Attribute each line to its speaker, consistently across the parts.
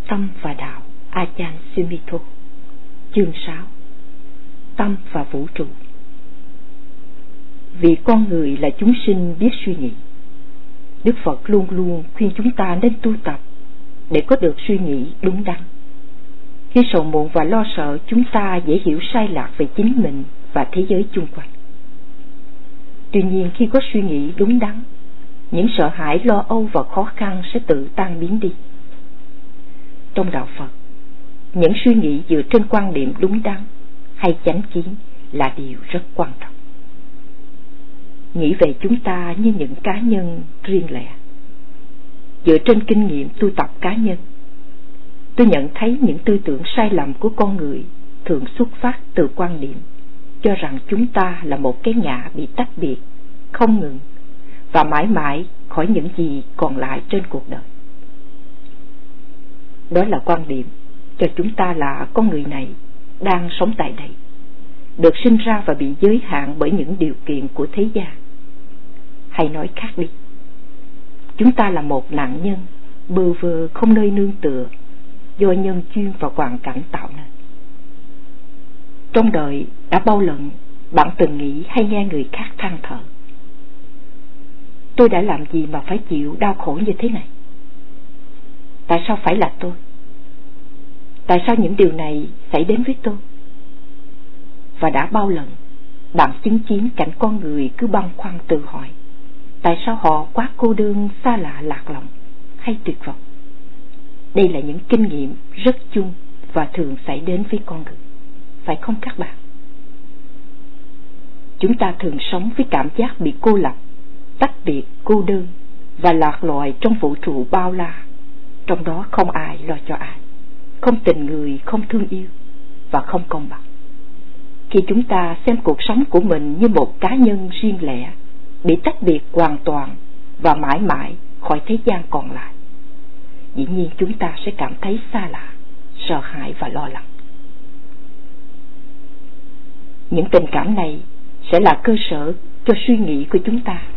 Speaker 1: Tâm và Đạo Ajahn Sumito. Chương 6. Tâm và Vũ trụ. Vì con người là chúng sinh biết suy nghĩ, Đức Phật luôn luôn khuyên chúng ta nên tu tập để có được suy nghĩ đúng đắn. Khi sầu muộn và lo sợ, chúng ta dễ hiểu sai lạc về chính mình và thế giới chung quanh. Tuy nhiên, khi có suy nghĩ đúng đắn, những sợ hãi, lo âu và khó khăn sẽ tự tan biến đi. Trong đạo Phật, những suy nghĩ dựa trên quan điểm đúng đắn hay chánh kiến là điều rất quan trọng. Nghĩ về chúng ta như những cá nhân riêng lẻ. Dựa trên kinh nghiệm tu tập cá nhân, tôi nhận thấy những tư tưởng sai lầm của con người thường xuất phát từ quan điểm cho rằng chúng ta là một cái ngã bị tách biệt, không ngừng và mãi mãi khỏi những gì còn lại trên cuộc đời. Đó là quan điểm cho chúng ta là con người này đang sống tại đây, được sinh ra và bị giới hạn bởi những điều kiện của thế gian. Hay nói khác đi, chúng ta là một nạn nhân bơ vơ không nơi nương tựa do nhân duyên và hoàn cảnh tạo nên. Trong đời đã bao lần bạn từng nghĩ hay nghe người khác than thở: tôi đã làm gì mà phải chịu đau khổ như thế này? Tại sao phải là tôi? Tại sao những điều này xảy đến với tôi? Và đã bao lần bạn chứng kiến cảnh con người cứ băn khoăn tự hỏi tại sao họ quá cô đơn, xa lạ, lạc lõng hay tuyệt vọng? Đây là những kinh nghiệm rất chung và thường xảy đến với con người, phải không các bạn? Chúng ta thường sống với cảm giác bị cô lập, tách biệt, cô đơn và lạc loài trong vũ trụ bao la. Trong đó không ai lo cho ai, không tình người, không thương yêu và không công bằng. Khi chúng ta xem cuộc sống của mình như một cá nhân riêng lẻ, bị tách biệt hoàn toàn và mãi mãi khỏi thế gian còn lại, dĩ nhiên chúng ta sẽ cảm thấy xa lạ, sợ hãi và lo lắng. Những tình cảm này sẽ là cơ sở cho suy nghĩ của chúng ta,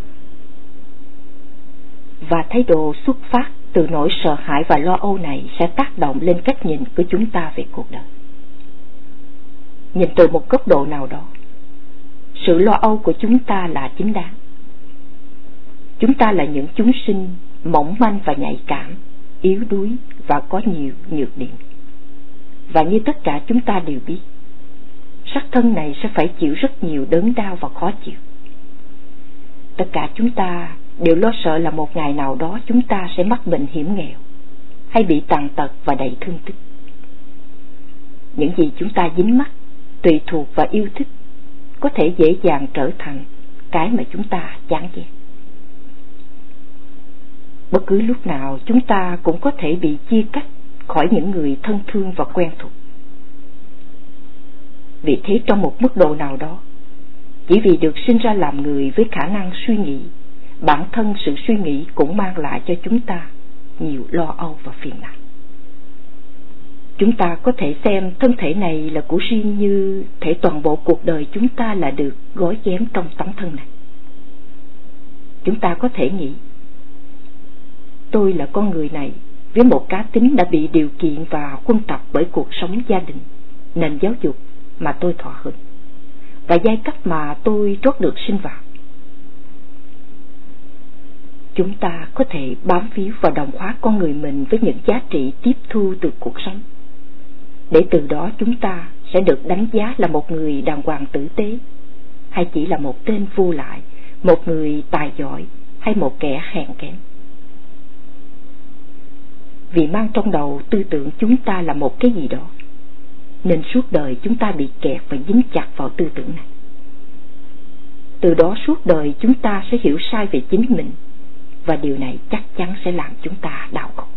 Speaker 1: và thái độ xuất phát từ nỗi sợ hãi và lo âu này sẽ tác động lên cách nhìn của chúng ta về cuộc đời. Nhìn từ một góc độ nào đó, sự lo âu của chúng ta là chính đáng. Chúng ta là những chúng sinh mỏng manh và nhạy cảm, yếu đuối và có nhiều nhược điểm. Và như tất cả chúng ta đều biết, xác thân này sẽ phải chịu rất nhiều đớn đau và khó chịu. Tất cả chúng ta đều lo sợ là một ngày nào đó chúng ta sẽ mắc bệnh hiểm nghèo, hay bị tàn tật và đầy thương tích. Những gì chúng ta dính mắc, tùy thuộc và yêu thích có thể dễ dàng trở thành cái mà chúng ta chán ghét. Bất cứ lúc nào chúng ta cũng có thể bị chia cắt khỏi những người thân thương và quen thuộc. Vì thế, trong một mức độ nào đó, chỉ vì được sinh ra làm người với khả năng suy nghĩ, bản thân sự suy nghĩ cũng mang lại cho chúng ta nhiều lo âu và phiền não. Chúng ta có thể xem thân thể này là của riêng, như thể toàn bộ cuộc đời chúng ta là được gói ghém trong tấm thân này. Chúng ta có thể nghĩ: tôi là con người này với một cá tính đã bị điều kiện và khuôn tập bởi cuộc sống gia đình, nền giáo dục mà tôi thọ hưởng và giai cấp mà tôi trót được sinh vào. Chúng ta có thể bám víu và đồng hóa con người mình với những giá trị tiếp thu từ cuộc sống, để từ đó chúng ta sẽ được đánh giá là một người đàng hoàng tử tế, hay chỉ là một tên vô lại, một người tài giỏi hay một kẻ hèn kém. Vì mang trong đầu tư tưởng chúng ta là một cái gì đó, nên suốt đời chúng ta bị kẹt và dính chặt vào tư tưởng này. Từ đó suốt đời chúng ta sẽ hiểu sai về chính mình, và điều này chắc chắn sẽ làm chúng ta đau khổ.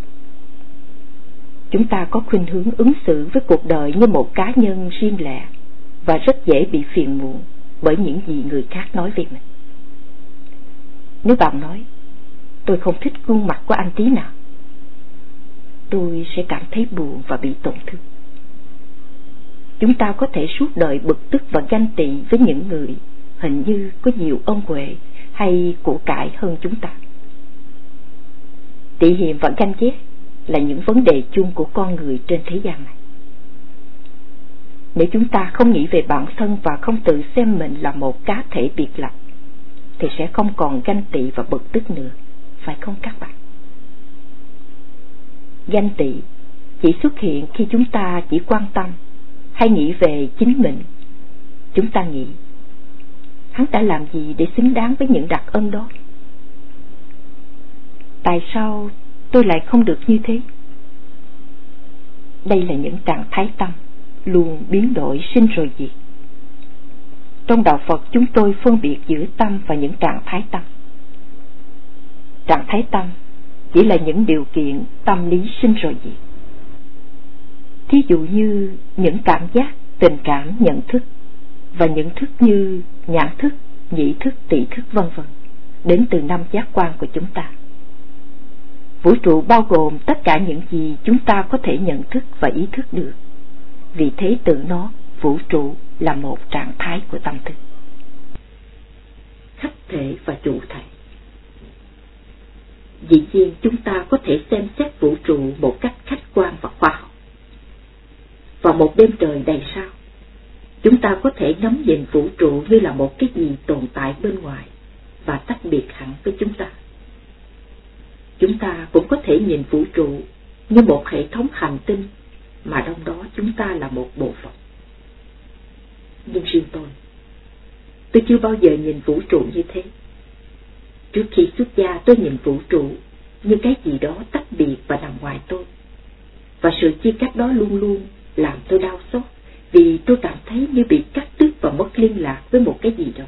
Speaker 1: Chúng ta có khuynh hướng ứng xử với cuộc đời như một cá nhân riêng lẻ và rất dễ bị phiền muộn bởi những gì người khác nói về mình. Nếu bạn nói: tôi không thích gương mặt của anh tí nào, tôi sẽ cảm thấy buồn và bị tổn thương. Chúng ta có thể suốt đời bực tức và ganh tị với những người hình như có nhiều ân huệ hay của cải hơn chúng ta. Tị hiềm và ganh ghét là những vấn đề chung của con người trên thế gian này. Nếu chúng ta không nghĩ về bản thân và không tự xem mình là một cá thể biệt lập, thì sẽ không còn ganh tị và bực tức nữa, phải không các bạn? Ganh tị chỉ xuất hiện khi chúng ta chỉ quan tâm hay nghĩ về chính mình. Chúng ta nghĩ, hắn đã làm gì để xứng đáng với những đặc ân đó? Tại sao tôi lại không được như thế? Đây là những trạng thái tâm luôn biến đổi, sinh rồi diệt. Trong đạo Phật chúng tôi phân biệt giữa tâm và những trạng thái tâm. Trạng thái tâm chỉ là những điều kiện tâm lý sinh rồi diệt. Thí dụ như những cảm giác, tình cảm, nhận thức và những thức như nhãn thức, nhĩ thức, tỷ thức vân vân, đến từ 5 giác quan của chúng ta. Vũ trụ bao gồm tất cả những gì chúng ta có thể nhận thức và ý thức được. Vì thế tự nó, vũ trụ là một trạng thái của tâm thức. Khách thể và chủ thể. Dĩ nhiên chúng ta có thể xem xét vũ trụ một cách khách quan và khoa học. Vào một đêm trời đầy sao, chúng ta có thể ngắm nhìn vũ trụ như là một cái gì tồn tại bên ngoài và tách biệt hẳn với chúng ta. Chúng ta cũng có thể nhìn vũ trụ như một hệ thống hành tinh mà trong đó chúng ta là một bộ phận. Nhưng riêng tôi chưa bao giờ nhìn vũ trụ như thế. Trước khi xuất gia tôi nhìn vũ trụ như cái gì đó tách biệt và nằm ngoài tôi. Và sự chia cắt đó luôn luôn làm tôi đau xót, vì tôi cảm thấy như bị cắt đứt và mất liên lạc với một cái gì đó.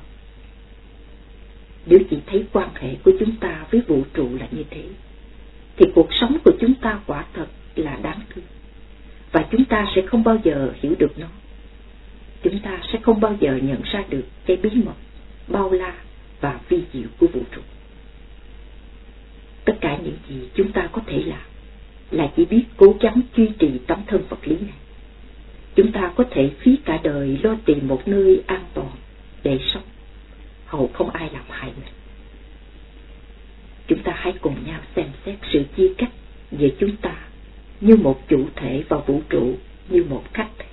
Speaker 1: Nếu chỉ thấy quan hệ của chúng ta với vũ trụ là như thế, thì cuộc sống của chúng ta quả thật là đáng thương. Và chúng ta sẽ không bao giờ hiểu được nó. Chúng ta sẽ không bao giờ nhận ra được cái bí mật, bao la và vi diệu của vũ trụ. Tất cả những gì chúng ta có thể làm là chỉ biết cố gắng duy trì tấm thân vật lý này. Chúng ta có thể phí cả đời lo tìm một nơi an toàn để sống, hầu không ai làm hại mình. Chúng ta hãy cùng nhau xem xét sự chia cắt giữa chúng ta như một chủ thể và vũ trụ như một khách thể.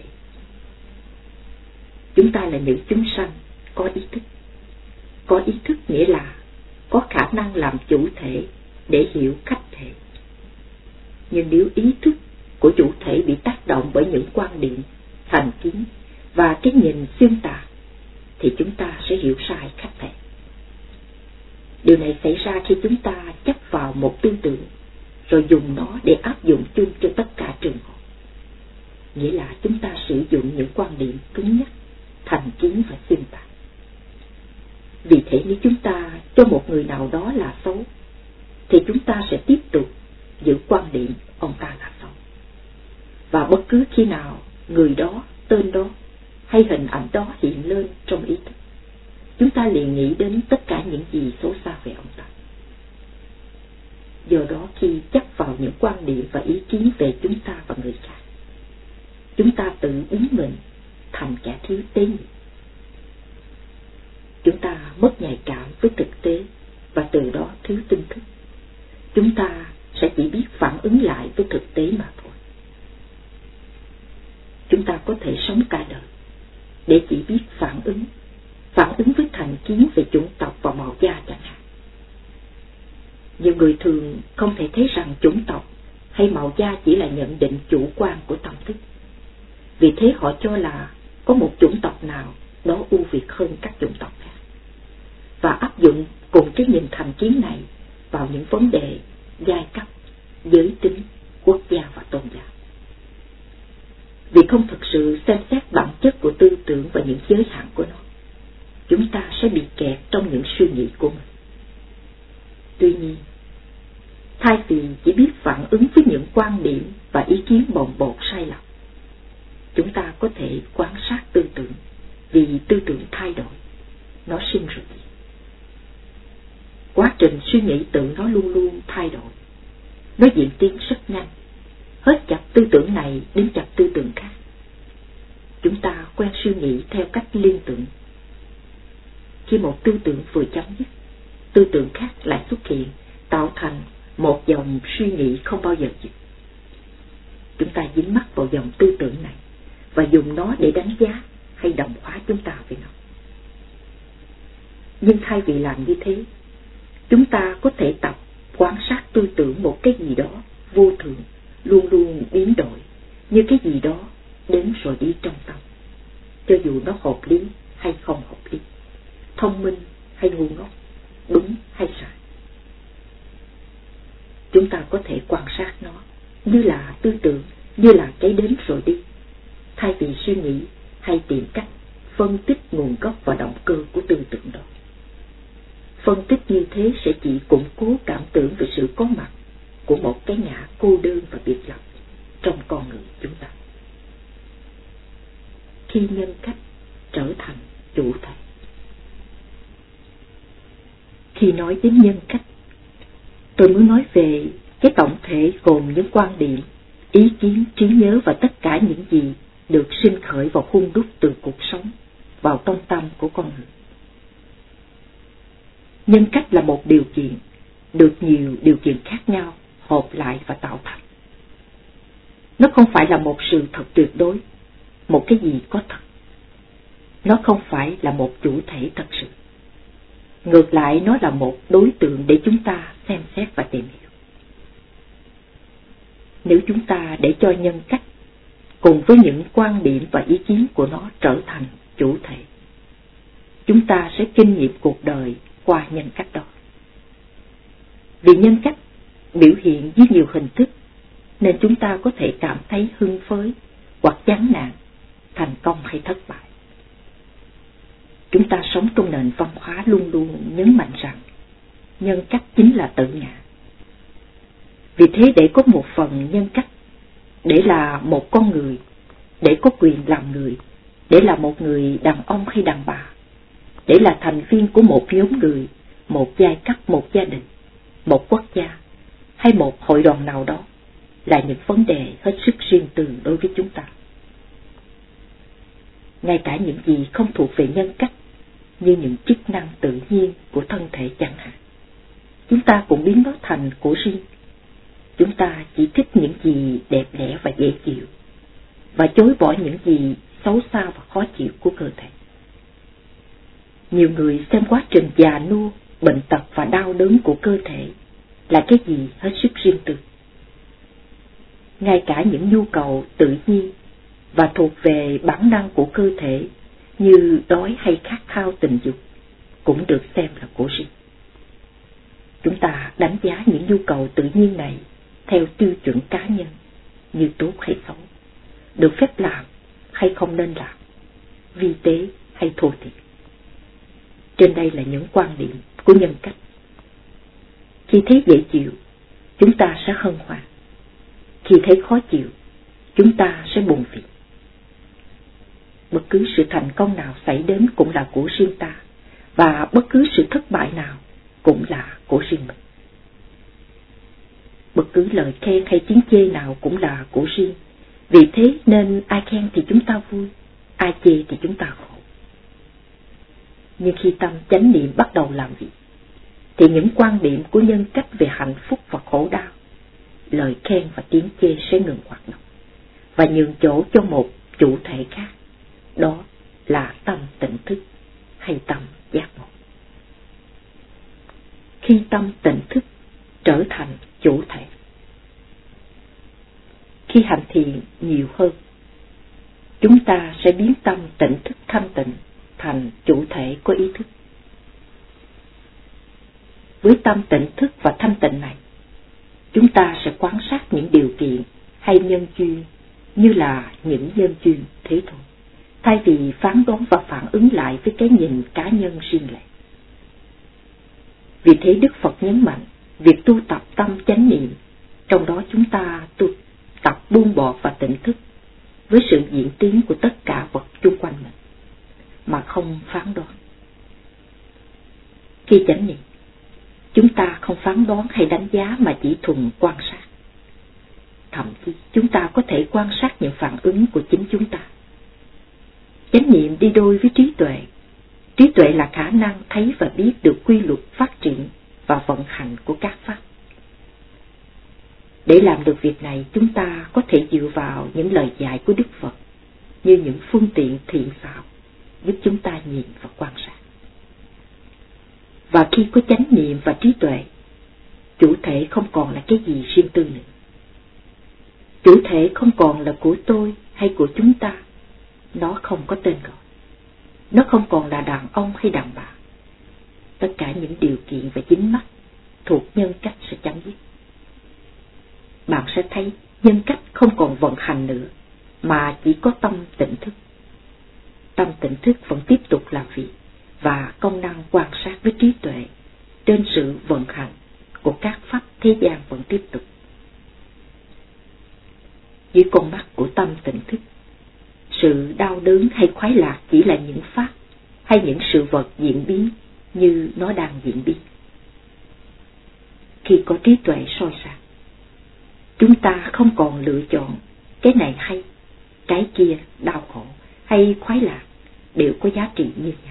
Speaker 1: Chúng ta là những chúng sanh có ý thức. Có ý thức nghĩa là có khả năng làm chủ thể để hiểu khách thể. Nhưng nếu ý thức của chủ thể bị tác động bởi những quan điểm, thành kiến và cái nhìn xuyên tạc, thì chúng ta sẽ hiểu sai khách thể. Điều này xảy ra khi chúng ta chấp vào một tư tưởng rồi dùng nó để áp dụng chung cho tất cả trường hợp. Nghĩa là chúng ta sử dụng những quan điểm cứng nhắc, thành kiến và xuyên tạc. Vì thế nếu chúng ta cho một người nào đó là xấu, thì chúng ta sẽ tiếp tục giữ quan điểm ông ta là xấu. Và bất cứ khi nào người đó, tên đó hay hình ảnh đó hiện lên trong ý thức, chúng ta liền nghĩ đến tất cả những gì xấu xa về ông ta. Do đó khi chấp vào những quan điểm và ý kiến về chúng ta và người khác, chúng ta tự biến mình thành kẻ thiếu tế nhị. Chúng ta mất nhạy cảm với thực tế và từ đó thiếu tinh thức. Chúng ta sẽ chỉ biết phản ứng lại với thực tế mà thôi. Chúng ta có thể sống cả đời để chỉ biết phản ứng với thành kiến về chủng tộc và màu da chẳng hạn. Nhiều người thường không thể thấy rằng chủng tộc hay màu da chỉ là nhận định chủ quan của tâm thức. Vì thế họ cho là có một chủng tộc nào đó ưu việt hơn các chủng tộc khác, và áp dụng cùng cái nhìn thành kiến này vào những vấn đề giai cấp, giới tính, quốc gia và tôn giáo. Vì không thực sự xem xét bản chất của tư tưởng và những giới hạn của nó, chúng ta sẽ bị kẹt trong những suy nghĩ của mình. Tuy nhiên, thay vì chỉ biết phản ứng với những quan điểm và ý kiến bồng bột sai lầm, chúng ta có thể quan sát tư tưởng, vì tư tưởng thay đổi, nó sinh rồi. Quá trình suy nghĩ tự nó luôn luôn thay đổi, nó diễn tiến rất nhanh, hết chập tư tưởng này đến chập tư tưởng khác. Chúng ta quen suy nghĩ theo cách liên tưởng. Khi một tư tưởng vừa chấm dứt, tư tưởng khác lại xuất hiện, tạo thành một dòng suy nghĩ không bao giờ dứt. chúng ta dính mắc vào dòng tư tưởng này và dùng nó để đánh giá hay đồng hóa chúng ta với nó. Nhưng thay vì làm như thế, chúng ta có thể tập quan sát tư tưởng một cái gì đó vô thường, luôn luôn biến đổi, như cái gì đó đến rồi đi trong tâm, cho dù nó hợp lý hay không hợp lý, thông minh hay ngu ngốc, đúng hay sai. Chúng ta có thể quan sát nó như là tư tưởng, như là cái đến rồi đi, thay vì suy nghĩ hay tìm cách phân tích nguồn gốc và động cơ của tư tưởng đó. Phân tích như thế sẽ chỉ củng cố cảm tưởng về sự có mặt của một cái ngã cô đơn và biệt lập trong con người chúng ta. Khi nhân cách trở thành chủ thể. Khi nói đến nhân cách, tôi muốn nói về cái tổng thể gồm những quan điểm, ý kiến, trí nhớ và tất cả những gì được sinh khởi và hun đúc từ cuộc sống vào trong tâm của con người. Nhân cách là một điều kiện, được nhiều điều kiện khác nhau hợp lại và tạo thành. Nó không phải là một sự thật tuyệt đối, một cái gì có thật. Nó không phải là một chủ thể thật sự. Ngược lại, nó là một đối tượng để chúng ta xem xét và tìm hiểu. Nếu chúng ta để cho nhân cách cùng với những quan điểm và ý kiến của nó trở thành chủ thể, chúng ta sẽ kinh nghiệm cuộc đời qua nhân cách đó. Vì nhân cách biểu hiện với nhiều hình thức, nên chúng ta có thể cảm thấy hưng phấn hoặc chán nản, thành công hay thất bại. Chúng ta sống trong nền văn hóa luôn luôn nhấn mạnh rằng nhân cách chính là tự ngã. Vì thế để có một phần nhân cách, để là một con người, để có quyền làm người, để là một người đàn ông hay đàn bà, để là thành viên của một nhóm người, một giai cấp, một gia đình, một quốc gia hay một hội đoàn nào đó, là những vấn đề hết sức riêng tư đối với chúng ta. Ngay cả những gì không thuộc về nhân cách, như những chức năng tự nhiên của thân thể chẳng hạn, chúng ta cũng biến nó thành của riêng. Chúng ta chỉ thích những gì đẹp đẽ và dễ chịu, và chối bỏ những gì xấu xa và khó chịu của cơ thể. Nhiều người xem quá trình già nua, bệnh tật và đau đớn của cơ thể là cái gì hết sức riêng tư. Ngay cả những nhu cầu tự nhiên và thuộc về bản năng của cơ thể như đói hay khát khao tình dục cũng được xem là của riêng. Chúng ta đánh giá những nhu cầu tự nhiên này theo tiêu chuẩn cá nhân, như tốt hay xấu, được phép làm hay không nên làm, vi tế hay thô thiển. Trên đây là những quan điểm của nhân cách. Khi thấy dễ chịu, chúng ta sẽ hân hoan. Khi thấy khó chịu, chúng ta sẽ buồn phiền. Bất cứ sự thành công nào xảy đến cũng là của riêng ta, và bất cứ sự thất bại nào cũng là của riêng mình. Bất cứ lời khen hay tiếng chê nào cũng là của riêng. Vì thế nên ai khen thì chúng ta vui, ai chê thì chúng ta khổ. Nhưng khi tâm chánh niệm bắt đầu làm việc, thì những quan điểm của nhân cách về hạnh phúc và khổ đau, lời khen và tiếng chê sẽ ngừng hoạt động, và nhường chỗ cho một chủ thể khác, đó là tâm tỉnh thức hay tâm giác ngộ. Khi tâm tỉnh thức trở thành chủ thể, khi hành thiện nhiều hơn, chúng ta sẽ biến tâm tỉnh thức thanh tịnh thành chủ thể có ý thức. Với tâm tỉnh thức và thanh tịnh này, chúng ta sẽ quan sát những điều kiện hay nhân duyên như là những nhân duyên thế thôi, thay vì phán đoán và phản ứng lại với cái nhìn cá nhân riêng lẻ. Vì thế Đức Phật nhấn mạnh việc tu tập tâm chánh niệm, trong đó chúng ta tu tập buông bỏ và tỉnh thức với sự diễn tiến của tất cả vật chung quanh mình, mà không phán đoán. Khi chánh niệm, chúng ta không phán đoán hay đánh giá mà chỉ thuần quan sát. Thậm chí chúng ta có thể quan sát những phản ứng của chính chúng ta. Chánh niệm đi đôi với trí tuệ. Trí tuệ là khả năng thấy và biết được quy luật phát triển và vận hành của các pháp. Để làm được việc này, chúng ta có thể dựa vào những lời dạy của Đức Phật như những phương tiện thiện xảo giúp chúng ta nhìn và quan sát. Và khi có chánh niệm và trí tuệ, chủ thể không còn là cái gì riêng tư nữa. Chủ thể không còn là của tôi hay của chúng ta. Nó không có tên gọi. Nó không còn là đàn ông hay đàn bà. Tất cả những điều kiện và dính mắc thuộc nhân cách sẽ chấm dứt. Bạn sẽ thấy nhân cách không còn vận hành nữa, mà chỉ có tâm tỉnh thức. Tâm tỉnh thức vẫn tiếp tục làm việc và công năng quan sát với trí tuệ trên sự vận hành của các pháp thế gian vẫn tiếp tục. Dưới con mắt của tâm tỉnh thức, sự đau đớn hay khoái lạc chỉ là những pháp hay những sự vật diễn biến như nó đang diễn biến. Khi có trí tuệ soi sáng, chúng ta không còn lựa chọn cái này hay, cái kia đau khổ hay khoái lạc đều có giá trị như nhau.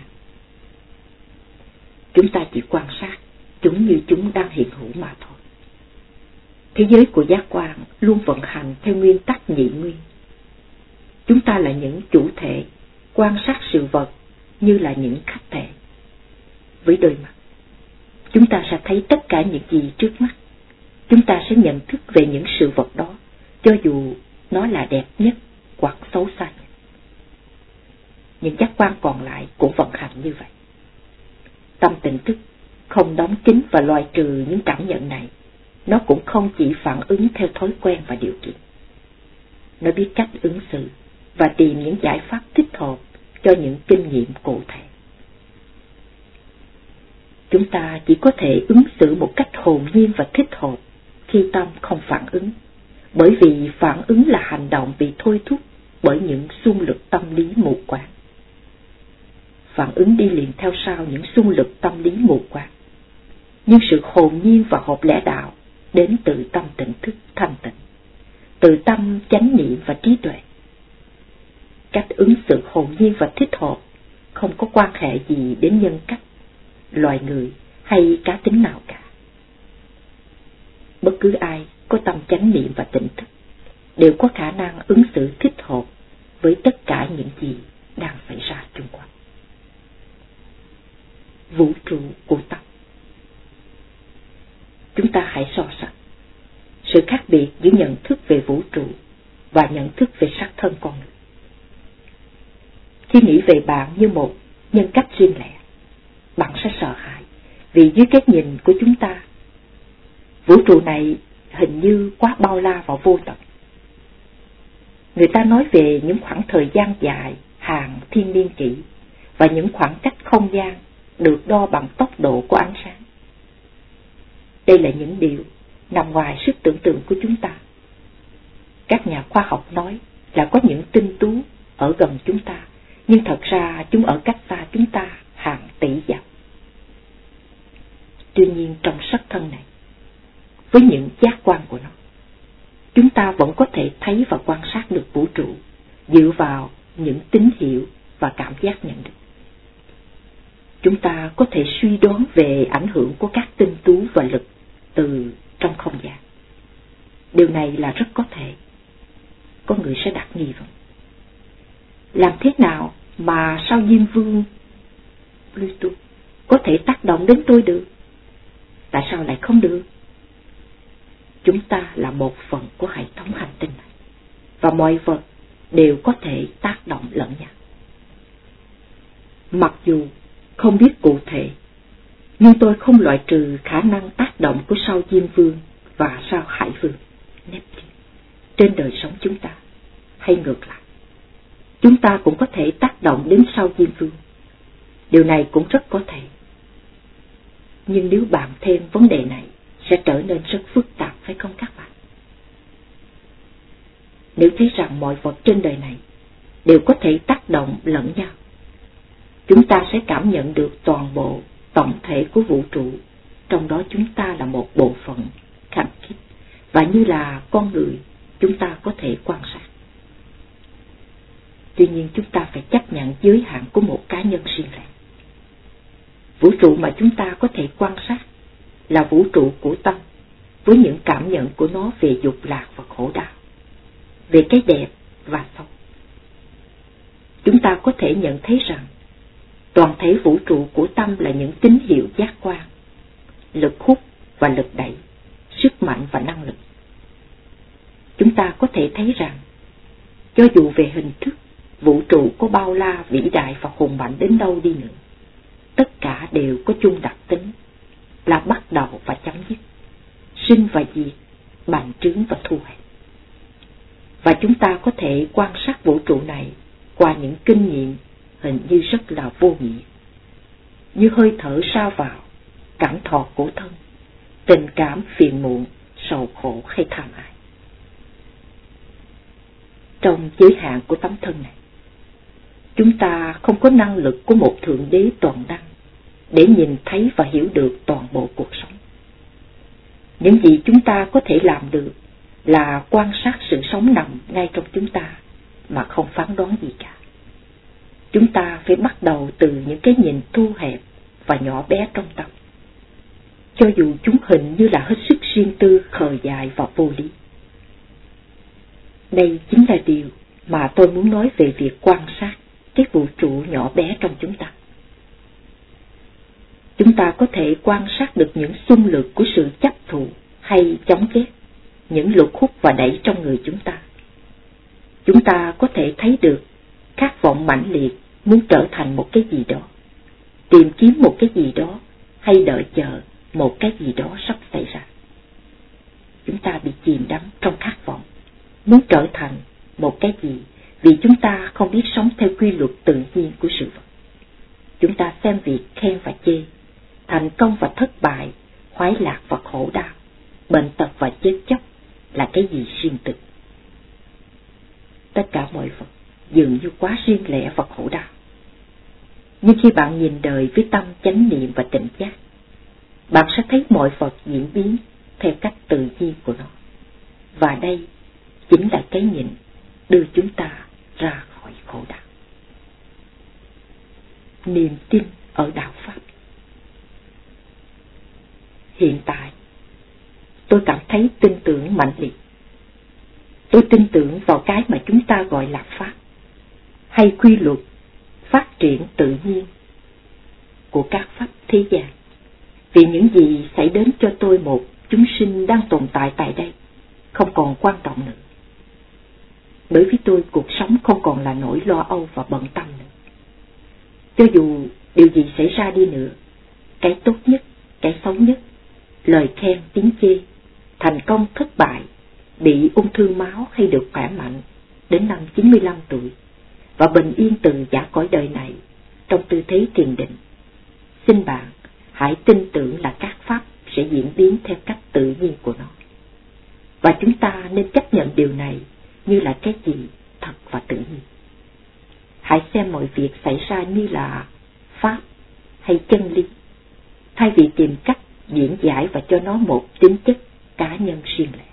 Speaker 1: Chúng ta chỉ quan sát chúng như chúng đang hiện hữu mà thôi. Thế giới của giác quan luôn vận hành theo nguyên tắc nhị nguyên. Chúng ta là những chủ thể quan sát sự vật như là những khách thể. Với đôi mắt, chúng ta sẽ thấy tất cả những gì trước mắt. Chúng ta sẽ nhận thức về những sự vật đó, cho dù nó là đẹp nhất hoặc xấu xa nhất. Những giác quan còn lại cũng vận hành như vậy. Tâm tỉnh thức không đóng kín và loại trừ những cảm nhận này. Nó cũng không chỉ phản ứng theo thói quen và điều kiện. Nó biết cách ứng xử và tìm những giải pháp thích hợp cho những kinh nghiệm cụ thể. Chúng ta chỉ có thể ứng xử một cách hồn nhiên và thích hợp khi tâm không phản ứng, bởi vì phản ứng là hành động bị thôi thúc bởi những xung lực tâm lý mù quáng. Phản ứng đi liền theo sau những xung lực tâm lý mù quáng. Nhưng sự hồn nhiên và hợp lẽ đạo đến từ tâm tỉnh thức thanh tịnh, từ tâm chánh niệm và trí tuệ. Cách ứng xử hồn nhiên và thích hợp không có quan hệ gì đến nhân cách, loài người hay cá tính nào cả. Bất cứ ai có tâm chánh niệm và tỉnh thức đều có khả năng ứng xử thích hợp với tất cả những gì đang xảy ra xung quanh. Vũ trụ của tâm. Chúng ta hãy so sánh sự khác biệt giữa nhận thức về vũ trụ và nhận thức về xác thân con người. Khi nghĩ về bạn như một nhân cách riêng lẻ, bạn sẽ sợ hãi vì dưới cái nhìn của chúng ta, vũ trụ này hình như quá bao la và vô tận. Người ta nói về những khoảng thời gian dài, hàng thiên niên kỷ và những khoảng cách không gian được đo bằng tốc độ của ánh sáng. Đây là những điều nằm ngoài sức tưởng tượng của chúng ta. Các nhà khoa học nói là có những tinh tú ở gần chúng ta, nhưng thật ra chúng ở cách xa chúng ta hàng tỷ dặm. Tuy nhiên trong sắc thân này, với những giác quan của nó, chúng ta vẫn có thể thấy và quan sát được vũ trụ dựa vào những tín hiệu và cảm giác nhận được. Chúng ta có thể suy đoán về ảnh hưởng của các tinh tú và lực từ trong không gian. Điều này là rất có thể. Có người sẽ đặt nghi vấn. Làm thế nào mà sao Diêm Vương Pluto có thể tác động đến tôi được? Tại sao lại không được? Chúng ta là một phần của hệ thống hành tinh này, và mọi vật đều có thể tác động lẫn nhau. Mặc dù không biết cụ thể, nhưng tôi không loại trừ khả năng tác động của sao Diêm Vương và sao Hải Vương Neptune trên đời sống chúng ta, hay ngược lại. Chúng ta cũng có thể tác động đến sao Diêm Vương. Điều này cũng rất có thể. Nhưng nếu bàn thêm vấn đề này sẽ trở nên rất phức tạp, phải không các bạn? Nếu thấy rằng mọi vật trên đời này đều có thể tác động lẫn nhau, chúng ta sẽ cảm nhận được toàn bộ tổng thể của vũ trụ, trong đó chúng ta là một bộ phận khăng khít, và như là con người, chúng ta có thể quan sát. Tuy nhiên chúng ta phải chấp nhận giới hạn của một cá nhân riêng lẻ. Vũ trụ mà chúng ta có thể quan sát là vũ trụ của tâm, với những cảm nhận của nó về dục lạc và khổ đau, về cái đẹp và xấu. Chúng ta có thể nhận thấy rằng toàn thể vũ trụ của tâm là những tín hiệu giác quan, lực hút và lực đẩy, sức mạnh và năng lực. Chúng ta có thể thấy rằng cho dù về hình thức, vũ trụ có bao la, vĩ đại và hùng mạnh đến đâu đi nữa, tất cả đều có chung đặc tính là bắt đầu và chấm dứt, sinh và diệt, bành trướng và thu hẹp. Và chúng ta có thể quan sát vũ trụ này qua những kinh nghiệm hình như rất là vô nghĩa, như hơi thở ra vào, cảm thọ của thân, tình cảm phiền muộn, sầu khổ hay tham ái. Trong giới hạn của tấm thân này, chúng ta không có năng lực của một Thượng Đế toàn năng để nhìn thấy và hiểu được toàn bộ cuộc sống. Những gì chúng ta có thể làm được là quan sát sự sống nằm ngay trong chúng ta mà không phán đoán gì cả. Chúng ta phải bắt đầu từ những cái nhìn thu hẹp và nhỏ bé trong tâm, cho dù chúng hình như là hết sức riêng tư, khờ dại và vô lý. Đây chính là điều mà tôi muốn nói về việc quan sát cái vũ trụ nhỏ bé trong chúng ta. Chúng ta có thể quan sát được những xung lực của sự chấp thụ hay chống ghét, những lực hút và đẩy trong người chúng ta. Chúng ta có thể thấy được khát vọng mãnh liệt muốn trở thành một cái gì đó, tìm kiếm một cái gì đó hay đợi chờ một cái gì đó sắp xảy ra. Chúng ta bị chìm đắm trong khát vọng muốn trở thành một cái gì vì chúng ta không biết sống theo quy luật tự nhiên của sự vật. Chúng ta xem việc khen và chê, thành công và thất bại, khoái lạc và khổ đau, bệnh tật và chết chóc là cái gì riêng tư. Tất cả mọi vật dường như quá riêng lẻ và khổ đau. Nhưng khi bạn nhìn đời với tâm chánh niệm và tỉnh giác, bạn sẽ thấy mọi vật diễn biến theo cách tự nhiên của nó. Và đây chính là cái nhìn đưa chúng ta ra khỏi khổ đau. Niềm tin ở đạo Pháp. Hiện tại, tôi cảm thấy tin tưởng mạnh liệt. Tôi tin tưởng vào cái mà chúng ta gọi là Pháp, hay quy luật phát triển tự nhiên của các Pháp thế gian. Vì những gì xảy đến cho tôi, một chúng sinh đang tồn tại tại đây, không còn quan trọng nữa. Đối với tôi, cuộc sống không còn là nỗi lo âu và bận tâm nữa. Cho dù điều gì xảy ra đi nữa, cái tốt nhất, cái xấu nhất, lời khen, tiếng chê, thành công, thất bại, bị ung thư máu hay được khỏe mạnh đến năm 95 tuổi và bình yên từ giã cõi đời này trong tư thế thiền định, xin bạn hãy tin tưởng là các Pháp sẽ diễn biến theo cách tự nhiên của nó. Và chúng ta nên chấp nhận điều này như là cái gì thật và tự nhiên. Hãy xem mọi việc xảy ra như là Pháp hay chân lý, thay vì tìm cách diễn giải và cho nó một tính chất cá nhân riêng lẻ.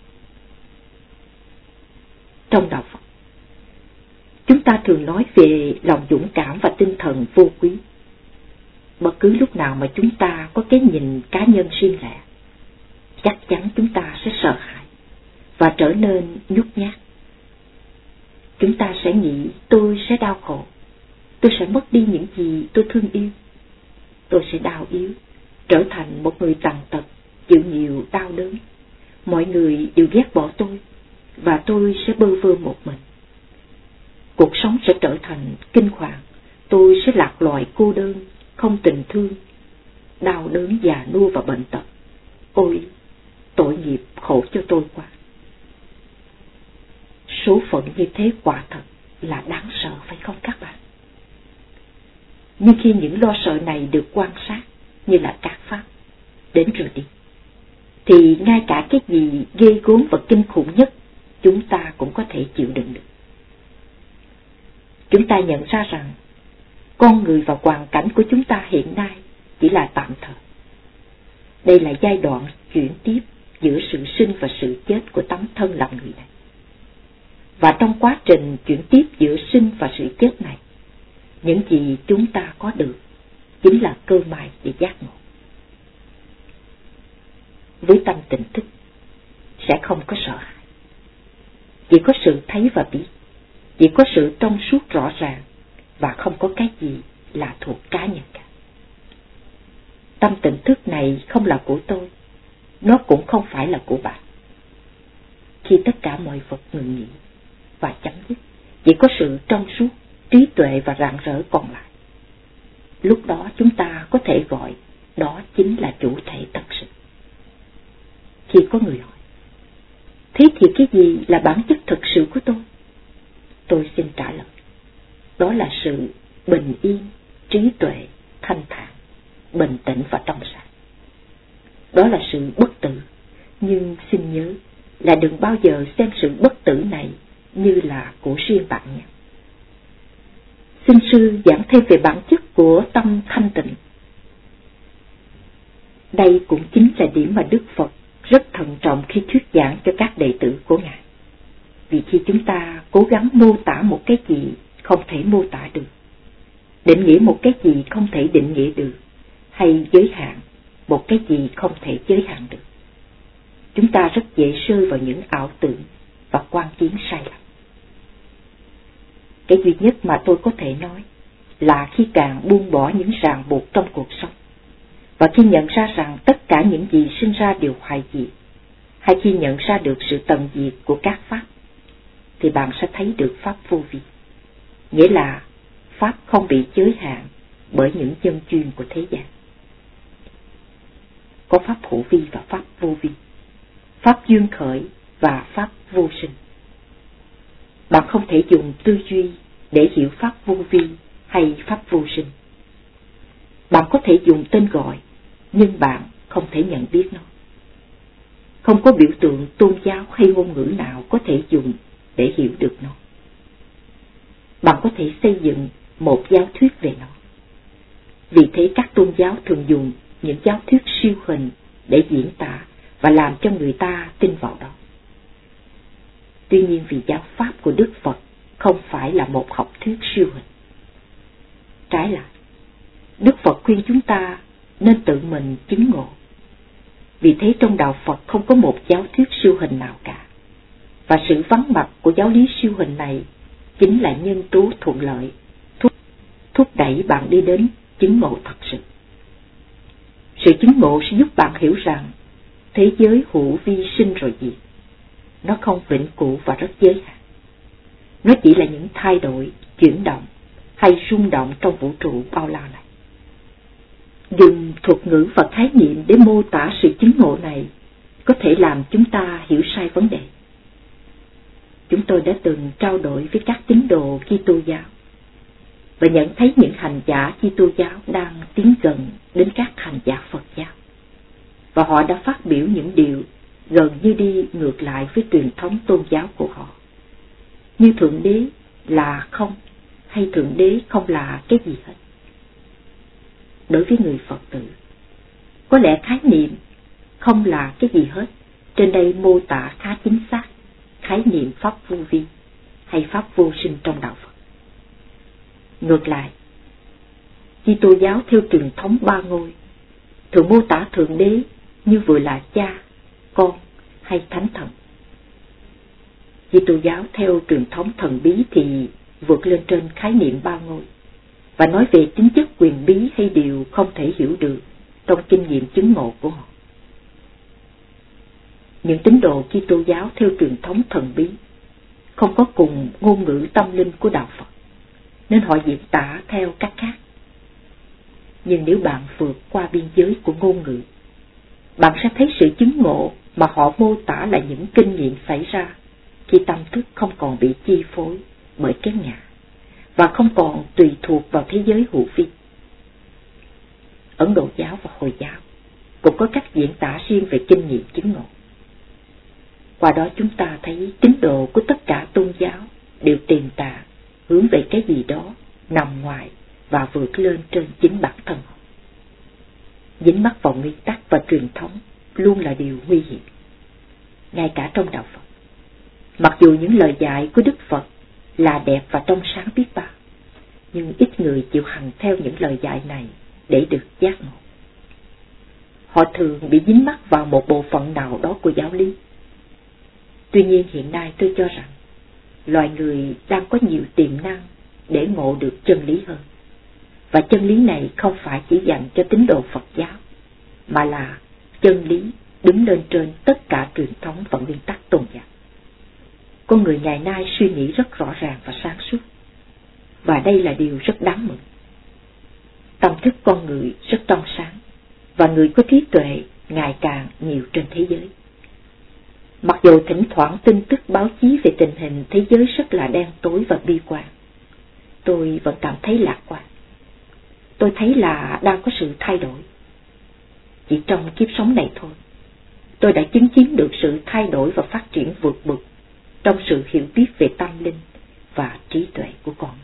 Speaker 1: Trong đạo Phật, chúng ta thường nói về lòng dũng cảm và tinh thần vô quý. Bất cứ lúc nào mà chúng ta có cái nhìn cá nhân riêng lẻ, chắc chắn chúng ta sẽ sợ hãi và trở nên nhút nhát. Chúng ta sẽ nghĩ tôi sẽ đau khổ, tôi sẽ mất đi những gì tôi thương yêu, tôi sẽ đau yếu, trở thành một người tàn tật, chịu nhiều đau đớn. Mọi người đều ghét bỏ tôi và tôi sẽ bơ vơ một mình. Cuộc sống sẽ trở thành kinh hoàng, tôi sẽ lạc loài cô đơn, không tình thương, đau đớn, già nua và bệnh tật. Ôi, tội nghiệp khổ cho tôi quá. Số phận như thế quả thật là đáng sợ, phải không các bạn? Nhưng khi những lo sợ này được quan sát như là các Pháp đến rồi đi, thì ngay cả cái gì ghê gớm và kinh khủng nhất chúng ta cũng có thể chịu đựng được. Chúng ta nhận ra rằng con người và hoàn cảnh của chúng ta hiện nay chỉ là tạm thời. Đây là giai đoạn chuyển tiếp giữa sự sinh và sự chết của tấm thân làm người này. Và trong quá trình chuyển tiếp giữa sinh và sự chết này, những gì chúng ta có được chính là cơ may để giác ngộ. với tâm tỉnh thức sẽ không có sợ hãi. Chỉ có sự thấy và biết, chỉ có sự trong suốt rõ ràng và không có cái gì là thuộc cá nhân cả. Tâm tỉnh thức này không là của tôi, nó cũng không phải là của bạn. Khi tất cả mọi vật ngừng nghỉ và chấm dứt, chỉ có sự trong suốt, trí tuệ và rạng rỡ còn lại. Lúc đó chúng ta có thể gọi đó chính là chủ thể thật sự. Khi có người hỏi, thế thì cái gì là bản chất thực sự của tôi xin trả lời, đó là sự bình yên, trí tuệ, thanh thản, bình tĩnh và trong sáng. Đó là sự bất tử, nhưng xin nhớ là đừng bao giờ xem sự bất tử này như là của riêng bạn nhé. Xin sư giảng thêm về bản chất của tâm thanh tịnh. Đây cũng chính là điểm mà Đức Phật rất thận trọng khi thuyết giảng cho các đệ tử của Ngài. Vì khi chúng ta cố gắng mô tả một cái gì không thể mô tả được, định nghĩa một cái gì không thể định nghĩa được, hay giới hạn một cái gì không thể giới hạn được, chúng ta rất dễ rơi vào những ảo tưởng và quan kiến sai lầm. Cái duy nhất mà tôi có thể nói là khi càng buông bỏ những ràng buộc trong cuộc sống, và khi nhận ra rằng tất cả những gì sinh ra đều hoại diệt, hay khi nhận ra được sự tận diệt của các pháp, thì bạn sẽ thấy được pháp vô vi. Nghĩa là pháp không bị giới hạn bởi những chân chuyên của thế gian. Có pháp hữu vi và pháp vô vi, pháp duyên khởi và pháp vô sinh. Bạn không thể dùng tư duy để hiểu pháp vô vi hay pháp vô sinh. Bạn có thể dùng tên gọi, nhưng bạn không thể nhận biết nó. Không có biểu tượng tôn giáo hay ngôn ngữ nào có thể dùng để hiểu được nó. Bạn có thể xây dựng một giáo thuyết về nó. Vì thế các tôn giáo thường dùng những giáo thuyết siêu hình để diễn tả và làm cho người ta tin vào đó. Tuy nhiên vì giáo pháp của Đức Phật không phải là một học thuyết siêu hình. Trái lại, Đức Phật khuyên chúng ta nên tự mình chứng ngộ. Vì thế trong đạo Phật không có một giáo thuyết siêu hình nào cả. Và sự vắng mặt của giáo lý siêu hình này chính là nhân tố thuận lợi, thúc đẩy bạn đi đến chứng ngộ thật sự. Sự chứng ngộ sẽ giúp bạn hiểu rằng thế giới hữu vi sinh rồi diệt. Nó không vĩnh cửu và rất giới hạn. Nó chỉ là những thay đổi, chuyển động hay rung động trong vũ trụ bao la này. Dùng thuật ngữ và khái niệm để mô tả sự chứng ngộ này có thể làm chúng ta hiểu sai vấn đề. Chúng tôi đã từng trao đổi với các tín đồ Kitô giáo và nhận thấy những hành giả Kitô giáo đang tiến gần đến các hành giả Phật giáo, và họ đã phát biểu những điều gần như đi ngược lại với truyền thống tôn giáo của họ, như Thượng Đế là không hay Thượng Đế không là cái gì hết. Đối với người Phật tử, có lẽ khái niệm không là cái gì hết trên đây mô tả khá chính xác khái niệm pháp vô vi hay pháp vô sinh trong đạo Phật. Ngược lại, Kitô giáo theo truyền thống ba ngôi thường mô tả Thượng Đế như vừa là Cha, Con hay Thánh Thần. Kitô giáo theo truyền thống thần bí thì vượt lên trên khái niệm ba ngôi và nói về tính chất quyền bí hay điều không thể hiểu được trong kinh nghiệm chứng ngộ của họ. Những tín đồ Kitô giáo theo truyền thống thần bí không có cùng ngôn ngữ tâm linh của đạo Phật, nên họ diễn tả theo cách khác. Nhưng nếu bạn vượt qua biên giới của ngôn ngữ, bạn sẽ thấy sự chứng ngộ mà họ mô tả là những kinh nghiệm xảy ra khi tâm thức không còn bị chi phối bởi cái ngã và không còn tùy thuộc vào thế giới hữu vi. Ấn Độ giáo và Hồi giáo cũng có cách diễn tả riêng về kinh nghiệm chứng ngộ. Qua đó chúng ta thấy tín đồ của tất cả tôn giáo đều tìm tà hướng về cái gì đó nằm ngoài và vượt lên trên chính bản thân họ. Dính mắc vào nguyên tắc và truyền thống luôn là điều nguy hiểm. Ngay cả trong đạo Phật, mặc dù những lời dạy của Đức Phật là đẹp và trong sáng biết bao, nhưng ít người chịu hành theo những lời dạy này để được giác ngộ. họ thường bị dính mắc vào một bộ phận nào đó của giáo lý. Tuy nhiên hiện nay tôi cho rằng, loài người đang có nhiều tiềm năng để ngộ được chân lý hơn. Và chân lý này không phải chỉ dành cho tín đồ Phật giáo, mà là chân lý đứng lên trên tất cả truyền thống và nguyên tắc tôn giáo. Con người ngày nay suy nghĩ rất rõ ràng và sáng suốt, và đây là điều rất đáng mừng. Tâm thức con người rất trong sáng, và người có trí tuệ ngày càng nhiều trên thế giới. Mặc dù thỉnh thoảng tin tức báo chí về tình hình thế giới rất là đen tối và bi quan, tôi vẫn cảm thấy lạc quan. Tôi thấy là đang có sự thay đổi. Chỉ trong kiếp sống này thôi, tôi đã chứng kiến được sự thay đổi và phát triển vượt bậc trong sự hiểu biết về tâm linh và trí tuệ của con người.